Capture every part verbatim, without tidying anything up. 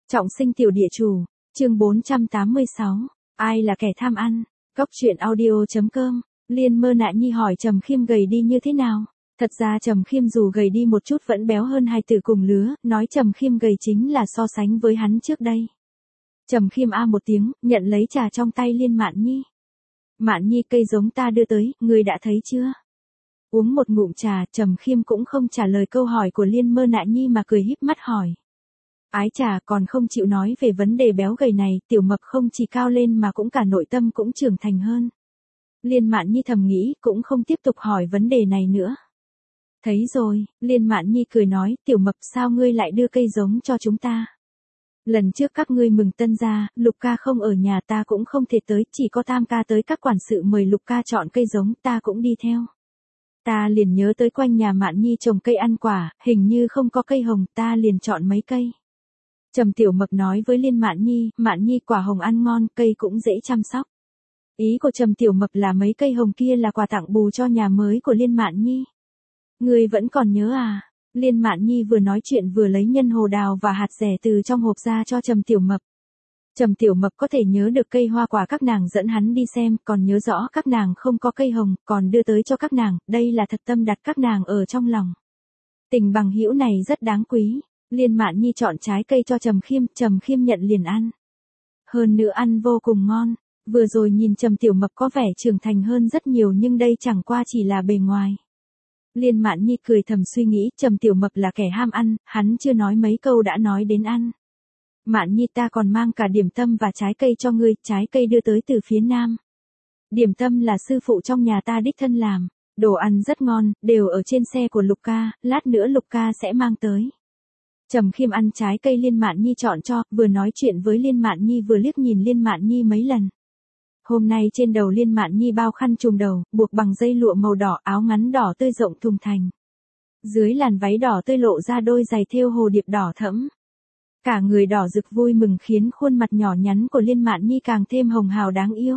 Trọng sinh tiểu địa chủ, chương bốn trăm tám mươi sáu, ai là kẻ tham ăn, Cóc truyện audio.com, Liên Mơ Nạ Nhi hỏi Trầm Khiêm gầy đi như thế nào. Thật ra Trầm Khiêm dù gầy đi một chút vẫn béo hơn hai tử cùng lứa, nói Trầm Khiêm gầy chính là so sánh với hắn trước đây. Trầm Khiêm a một tiếng, nhận lấy trà trong tay Liên Mạn Nhi. Mạn Nhi, cây giống ta đưa tới, ngươi đã thấy chưa? Uống một ngụm trà, Trầm Khiêm cũng không trả lời câu hỏi của Liên Mơ Nạ Nhi mà cười híp mắt hỏi. Ái trà, còn không chịu nói về vấn đề béo gầy này, tiểu mập không chỉ cao lên mà cũng cả nội tâm cũng trưởng thành hơn. Liên Mạn Nhi thầm nghĩ, cũng không tiếp tục hỏi vấn đề này nữa. Thấy rồi, Liên Mạn Nhi cười nói, tiểu mập sao ngươi lại đưa cây giống cho chúng ta? Lần trước các ngươi mừng tân gia, Lục ca không ở nhà ta cũng không thể tới, chỉ có Tam ca tới, các quản sự mời Lục ca chọn cây giống, ta cũng đi theo. Ta liền nhớ tới quanh nhà Mạn Nhi trồng cây ăn quả, hình như không có cây hồng, ta liền chọn mấy cây. Trầm Tiểu Mập nói với Liên Mạn Nhi, Mạn Nhi quả hồng ăn ngon, cây cũng dễ chăm sóc. Ý của Trầm Tiểu Mập là mấy cây hồng kia là quà tặng bù cho nhà mới của Liên Mạn Nhi. Ngươi vẫn còn nhớ à? Liên Mạn Nhi vừa nói chuyện vừa lấy nhân hồ đào và hạt dẻ từ trong hộp ra cho Trầm Tiểu Mập. Trầm Tiểu Mập có thể nhớ được cây hoa quả các nàng dẫn hắn đi xem, còn nhớ rõ các nàng không có cây hồng, còn đưa tới cho các nàng, đây là thật tâm đặt các nàng ở trong lòng. Tình bằng hữu này rất đáng quý. Liên Mạn Nhi chọn trái cây cho Trầm Khiêm, Trầm Khiêm nhận liền ăn. Hơn nữa ăn vô cùng ngon, vừa rồi nhìn Trầm Tiểu Mập có vẻ trưởng thành hơn rất nhiều nhưng đây chẳng qua chỉ là bề ngoài. Liên Mạn Nhi cười thầm suy nghĩ, Trầm Tiểu Mập là kẻ ham ăn, hắn chưa nói mấy câu đã nói đến ăn. Mạn Nhi, ta còn mang cả điểm tâm và trái cây cho ngươi, trái cây đưa tới từ phía Nam. Điểm tâm là sư phụ trong nhà ta đích thân làm, đồ ăn rất ngon, đều ở trên xe của Lục ca, lát nữa Lục ca sẽ mang tới. Trầm Khiêm ăn trái cây Liên Mạn Nhi chọn cho, vừa nói chuyện với Liên Mạn Nhi vừa liếc nhìn Liên Mạn Nhi mấy lần. Hôm nay trên đầu Liên Mạn Nhi bao khăn trùm đầu, buộc bằng dây lụa màu đỏ, áo ngắn đỏ tươi rộng thùng thình. Dưới làn váy đỏ tươi lộ ra đôi giày thêu hồ điệp đỏ thẫm. Cả người đỏ rực vui mừng khiến khuôn mặt nhỏ nhắn của Liên Mạn Nhi càng thêm hồng hào đáng yêu.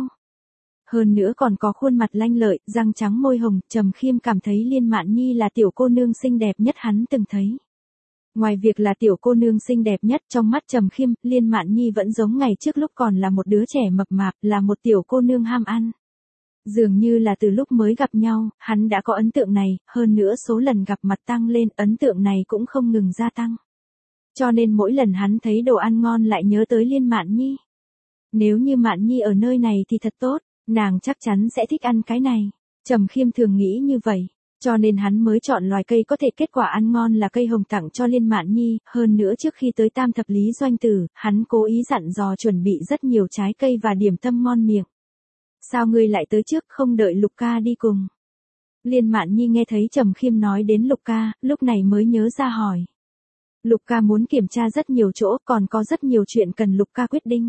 Hơn nữa còn có khuôn mặt lanh lợi, răng trắng môi hồng, Trầm Khiêm cảm thấy Liên Mạn Nhi là tiểu cô nương xinh đẹp nhất hắn từng thấy. Ngoài việc là tiểu cô nương xinh đẹp nhất trong mắt Trầm Khiêm, Liên Mạn Nhi vẫn giống ngày trước lúc còn là một đứa trẻ mập mạp, là một tiểu cô nương ham ăn. Dường như là từ lúc mới gặp nhau, hắn đã có ấn tượng này, hơn nữa số lần gặp mặt tăng lên, ấn tượng này cũng không ngừng gia tăng. Cho nên mỗi lần hắn thấy đồ ăn ngon lại nhớ tới Liên Mạn Nhi. Nếu như Mạn Nhi ở nơi này thì thật tốt, nàng chắc chắn sẽ thích ăn cái này. Trầm Khiêm thường nghĩ như vậy. Cho nên hắn mới chọn loài cây có thể kết quả ăn ngon là cây hồng tặng cho Liên Mạn Nhi, hơn nữa trước khi tới Tam Thập Lý Doanh Tử, hắn cố ý dặn dò chuẩn bị rất nhiều trái cây và điểm tâm ngon miệng. Sao ngươi lại tới trước không đợi Lục ca đi cùng? Liên Mạn Nhi nghe thấy Trầm Khiêm nói đến Lục ca, lúc này mới nhớ ra hỏi. Lục ca muốn kiểm tra rất nhiều chỗ, còn có rất nhiều chuyện cần Lục ca quyết định.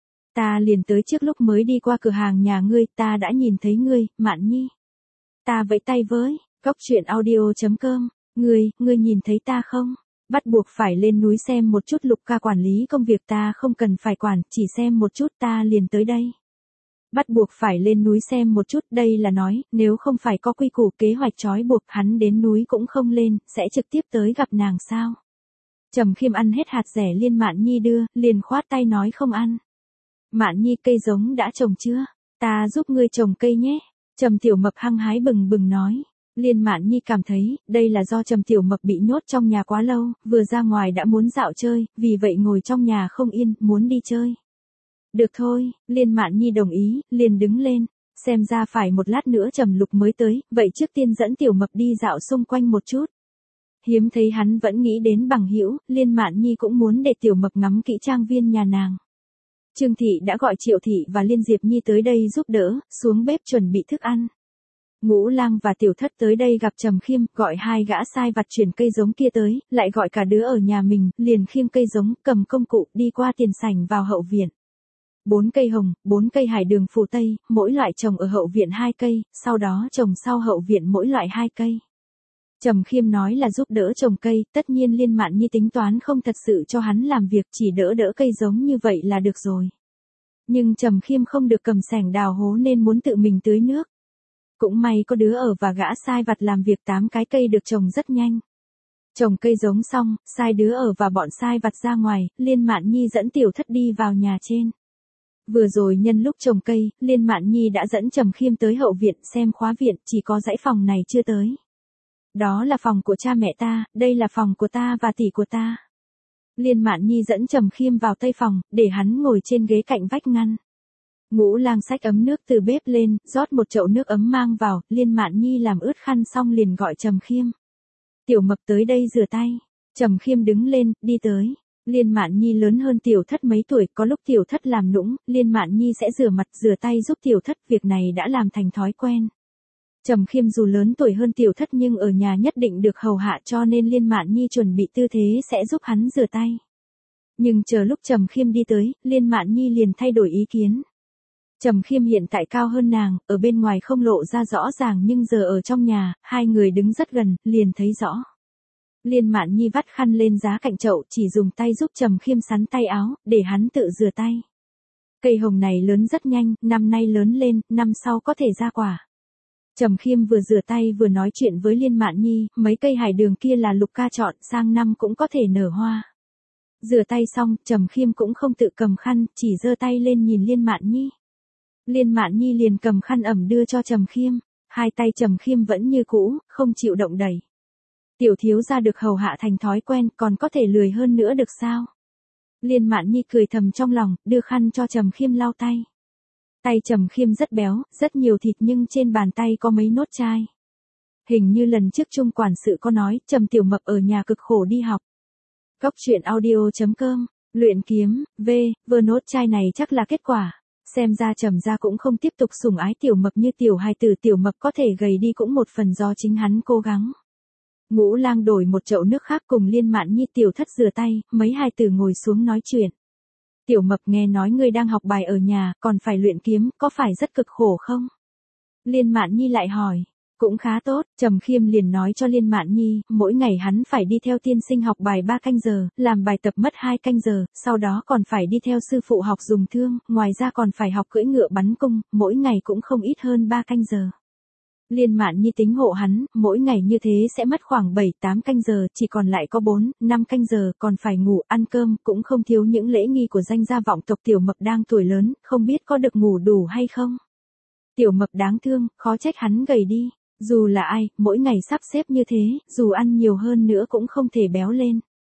Ta liền tới trước lúc mới đi qua cửa hàng nhà ngươi, ta đã nhìn thấy ngươi, Mạn Nhi. Ta vẫy tay với. Cóc truyện audio.com, ngươi, ngươi nhìn thấy ta không? Bắt buộc phải lên núi xem một chút, Lục ca quản lý công việc ta không cần phải quản, chỉ xem một chút ta liền tới đây. Bắt buộc phải lên núi xem một chút, đây là nói, nếu không phải có quy củ kế hoạch trói buộc hắn đến núi cũng không lên, sẽ trực tiếp tới gặp nàng sao? Trầm Khiêm ăn hết hạt dẻ Liên Mạn Nhi đưa, liền khoát tay nói không ăn. Mạn Nhi, cây giống đã trồng chưa? Ta giúp ngươi trồng cây nhé. Trầm Tiểu Mập hăng hái bừng bừng nói. Liên Mạn Nhi cảm thấy, đây là do Trầm Tiểu Mập bị nhốt trong nhà quá lâu, vừa ra ngoài đã muốn dạo chơi, vì vậy ngồi trong nhà không yên, muốn đi chơi. Được thôi, Liên Mạn Nhi đồng ý, liền đứng lên, xem ra phải một lát nữa Trầm Lục mới tới, vậy trước tiên dẫn Tiểu Mập đi dạo xung quanh một chút. Hiếm thấy hắn vẫn nghĩ đến bằng hữu, Liên Mạn Nhi cũng muốn để Tiểu Mập ngắm kỹ trang viên nhà nàng. Trương Thị đã gọi Triệu Thị và Liên Diệp Nhi tới đây giúp đỡ, xuống bếp chuẩn bị thức ăn. Ngũ Lang và Tiểu Thất tới đây gặp Trầm Khiêm, gọi hai gã sai vặt chuyển cây giống kia tới, lại gọi cả đứa ở nhà mình, liền khiêng cây giống, cầm công cụ, đi qua tiền sảnh vào hậu viện. Bốn cây hồng, bốn cây hải đường phù tây, mỗi loại trồng ở hậu viện hai cây, sau đó trồng sau hậu viện mỗi loại hai cây. Trầm Khiêm nói là giúp đỡ trồng cây, tất nhiên Liên Mạn Nhi tính toán không thật sự cho hắn làm việc, chỉ đỡ đỡ cây giống như vậy là được rồi. Nhưng Trầm Khiêm không được cầm sẻng đào hố nên muốn tự mình tưới nước. Cũng may có đứa ở và gã sai vặt làm việc, tám cái cây được trồng rất nhanh. Trồng cây giống xong, sai đứa ở và bọn sai vặt ra ngoài, Liên Mạn Nhi dẫn Tiểu Thất đi vào nhà trên. Vừa rồi nhân lúc trồng cây, Liên Mạn Nhi đã dẫn Trầm Khiêm tới hậu viện xem khóa viện, chỉ có dãy phòng này chưa tới. Đó là phòng của cha mẹ ta, đây là phòng của ta và tỷ của ta. Liên Mạn Nhi dẫn Trầm Khiêm vào tây phòng, để hắn ngồi trên ghế cạnh vách ngăn. Ngũ Lang xách ấm nước từ bếp lên, rót một chậu nước ấm mang vào, Liên Mạn Nhi làm ướt khăn xong liền gọi Trầm Khiêm. Tiểu Mập tới đây rửa tay. Trầm Khiêm đứng lên, đi tới. Liên Mạn Nhi lớn hơn Tiểu Thất mấy tuổi, có lúc Tiểu Thất làm nũng, Liên Mạn Nhi sẽ rửa mặt, rửa tay giúp Tiểu Thất, việc này đã làm thành thói quen. Trầm Khiêm dù lớn tuổi hơn Tiểu Thất nhưng ở nhà nhất định được hầu hạ, cho nên Liên Mạn Nhi chuẩn bị tư thế sẽ giúp hắn rửa tay. Nhưng chờ lúc Trầm Khiêm đi tới, Liên Mạn Nhi liền thay đổi ý kiến. Trầm Khiêm hiện tại cao hơn nàng, ở bên ngoài không lộ ra rõ ràng nhưng giờ ở trong nhà, hai người đứng rất gần, liền thấy rõ. Liên Mạn Nhi vắt khăn lên giá cạnh chậu, chỉ dùng tay giúp Trầm Khiêm sắn tay áo, để hắn tự rửa tay. Cây hồng này lớn rất nhanh, năm nay lớn lên, năm sau có thể ra quả. Trầm Khiêm vừa rửa tay vừa nói chuyện với Liên Mạn Nhi, mấy cây hải đường kia là Lục ca chọn, sang năm cũng có thể nở hoa. Rửa tay xong, Trầm Khiêm cũng không tự cầm khăn, chỉ giơ tay lên nhìn Liên Mạn Nhi. Liên Mạn Nhi liền cầm khăn ẩm đưa cho Trầm Khiêm, hai tay Trầm Khiêm vẫn như cũ, không chịu động đẩy. Tiểu thiếu gia được hầu hạ thành thói quen, còn có thể lười hơn nữa được sao? Liên Mạn Nhi cười thầm trong lòng, đưa khăn cho Trầm Khiêm lau tay. Tay Trầm Khiêm rất béo, rất nhiều thịt nhưng trên bàn tay có mấy nốt chai. Hình như lần trước Trung quản sự có nói, Trầm Tiểu Mập ở nhà cực khổ đi học. Góc truyện audio chấm com, luyện kiếm, v, vừa nốt chai này chắc là kết quả. Xem ra Trầm gia cũng không tiếp tục sủng ái Tiểu Mập như Tiểu hài tử, Tiểu Mập có thể gầy đi cũng một phần do chính hắn cố gắng. Ngũ Lang đổi một chậu nước khác cùng Liên Mạn Nhi Tiểu Thất rửa tay, mấy hài tử ngồi xuống nói chuyện. Tiểu Mập nghe nói ngươi đang học bài ở nhà, còn phải luyện kiếm, có phải rất cực khổ không? Liên Mạn Nhi lại hỏi. Cũng khá tốt, Trầm Khiêm liền nói cho Liên Mạn Nhi, mỗi ngày hắn phải đi theo tiên sinh học bài ba canh giờ, làm bài tập mất hai canh giờ, sau đó còn phải đi theo sư phụ học dùng thương, ngoài ra còn phải học cưỡi ngựa bắn cung, mỗi ngày cũng không ít hơn ba canh giờ. Liên Mạn Nhi tính hộ hắn, mỗi ngày như thế sẽ mất khoảng bảy tám canh giờ, chỉ còn lại có bốn năm canh giờ, còn phải ngủ, ăn cơm, cũng không thiếu những lễ nghi của danh gia vọng tộc. Tiểu Mập đang tuổi lớn, không biết có được ngủ đủ hay không. Tiểu Mập đáng thương, khó trách hắn gầy đi. Dù là ai, mỗi ngày sắp xếp như thế, dù ăn nhiều hơn nữa cũng không thể béo lên.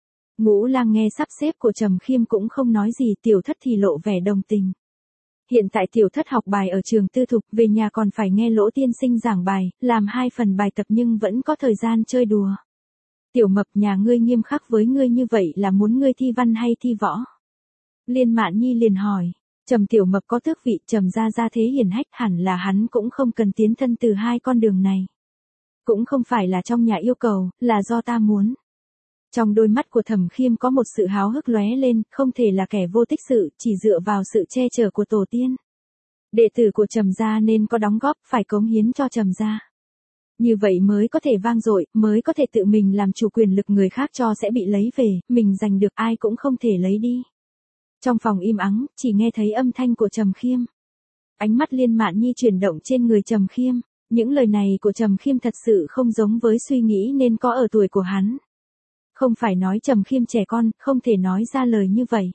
Ngũ Lang nghe sắp xếp của Trầm Khiêm cũng không nói gì, Tiểu Thất thì lộ vẻ đồng tình. Hiện tại Tiểu Thất học bài ở trường tư thục, về nhà còn phải nghe Lỗ tiên sinh giảng bài, làm hai phần bài tập nhưng vẫn có thời gian chơi đùa. Tiểu Mập, nhà ngươi nghiêm khắc với ngươi như vậy là muốn ngươi thi văn hay thi võ? Liên Mạn Nhi liền hỏi. Trầm Tiểu Mập có tước vị, Trầm gia gia thế hiển hách, hẳn là hắn cũng không cần tiến thân từ hai con đường này. Cũng không phải là trong nhà yêu cầu, là do ta muốn. Trong đôi mắt của Thẩm Khiêm có một sự háo hức lóe lên, không thể là kẻ vô tích sự, chỉ dựa vào sự che chở của tổ tiên. Đệ tử của Trầm gia nên có đóng góp, phải cống hiến cho Trầm gia. Như vậy mới có thể vang dội, mới có thể tự mình làm chủ, quyền lực người khác cho sẽ bị lấy về, mình giành được ai cũng không thể lấy đi. Trong phòng im ắng, chỉ nghe thấy âm thanh của Trầm Khiêm. Ánh mắt Liên Mạn Nhi chuyển động trên người Trầm Khiêm, những lời này của Trầm Khiêm thật sự không giống với suy nghĩ nên có ở tuổi của hắn. Không phải nói Trầm Khiêm trẻ con, không thể nói ra lời như vậy.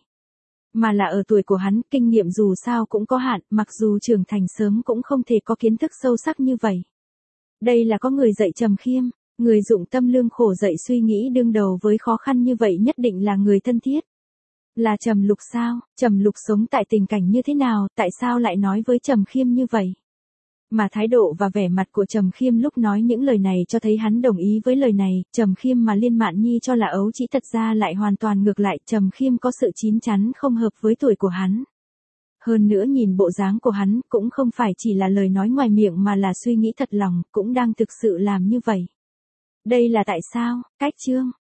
Mà là ở tuổi của hắn, kinh nghiệm dù sao cũng có hạn, mặc dù trưởng thành sớm cũng không thể có kiến thức sâu sắc như vậy. Đây là có người dạy Trầm Khiêm, người dụng tâm lương khổ dạy suy nghĩ đương đầu với khó khăn như vậy nhất định là người thân thiết. Là Trầm Lục sao? Trầm Lục sống tại tình cảnh như thế nào, tại sao lại nói với Trầm Khiêm như vậy? Mà thái độ và vẻ mặt của Trầm Khiêm lúc nói những lời này cho thấy hắn đồng ý với lời này. Trầm Khiêm mà Liên Mạn Nhi cho là ấu trĩ thật ra lại hoàn toàn ngược lại. Trầm Khiêm có sự chín chắn không hợp với tuổi của hắn. Hơn nữa nhìn bộ dáng của hắn cũng không phải chỉ là lời nói ngoài miệng mà là suy nghĩ thật lòng, cũng đang thực sự làm như vậy. Đây là tại sao? Cách chương